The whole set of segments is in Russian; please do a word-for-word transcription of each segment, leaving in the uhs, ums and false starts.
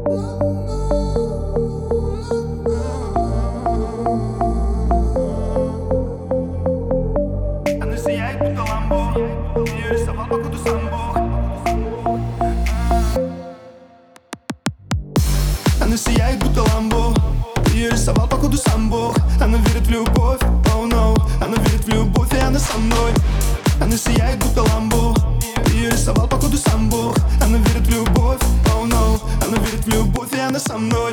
Она сияет, будто ламбо. Ее рисовал, покуда сам Бог. Она сияет, будто ламбо. Ее рисовал, покуда сам Бог. Она верит в любовь, oh no. Она верит в любовь, и она со мной. Она сияет, будто ламбо. Ее рисовал, покуда сам Бог. Она верит в любовь, oh no. Она верит в любовь, и она со мной.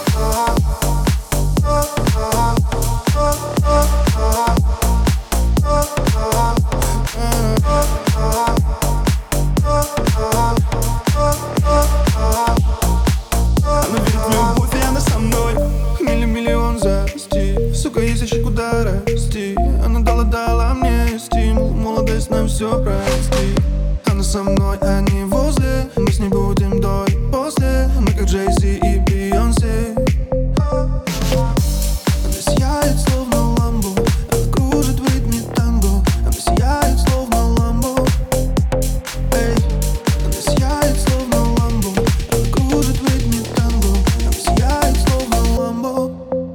Она верит в любовь, и она со мной. Милли-миллион застиг, сука, есть еще куда расти. Она дала-дала мне стимул, молодость нам все прости. Она со мной, а не возле. Мы с ней будем до и после. Мы как Джей-Зи и Бейонсе. Она сияет, словно ламбо. Она кружит в ритме танго. Она сияет, словно ламбо. Эй, она сияет, словно ламбо. Она кружит в ритме танго. Она сияет, словно ламбо.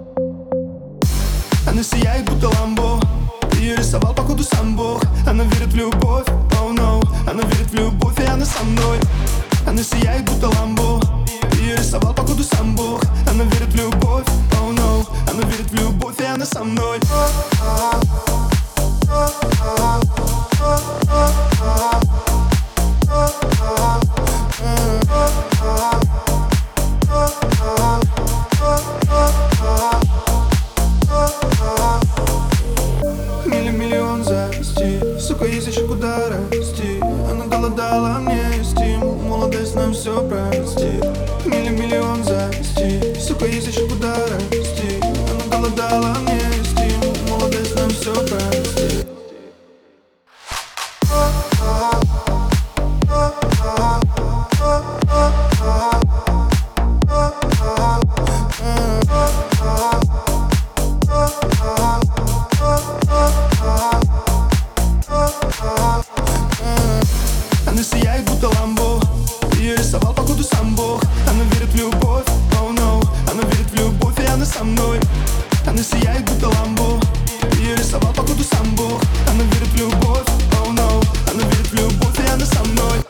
Она сияет, будто ламбо. Ее рисовал, походу, сам Бог. Она верит в любовь, oh no. Она верит в любовь, и она со мной. Она сияет, будто ламбо. Ее рисовал, походу, сам Бог. Она верит в любовь, oh no. Она верит в любовь, и она со мной. Милли-миллион застиг, сука, есть еще куда расти. Она дала-дала мне стимул, молодость нам все простит. Милли-миллион застиг, сука, есть еще куда расти. Она дала-дала мне стимул, молодость нам все простит. Она сияет, будто ламбо. Ее рисовал, походу, сам Бог. Она верит в любовь, oh no. Она верит в любовь, и она со мной. Она сияет, будто ламбо. Ее рисовал, походу, сам Бог. Она верит в любовь, oh no. Она верит в любовь, и она со мной.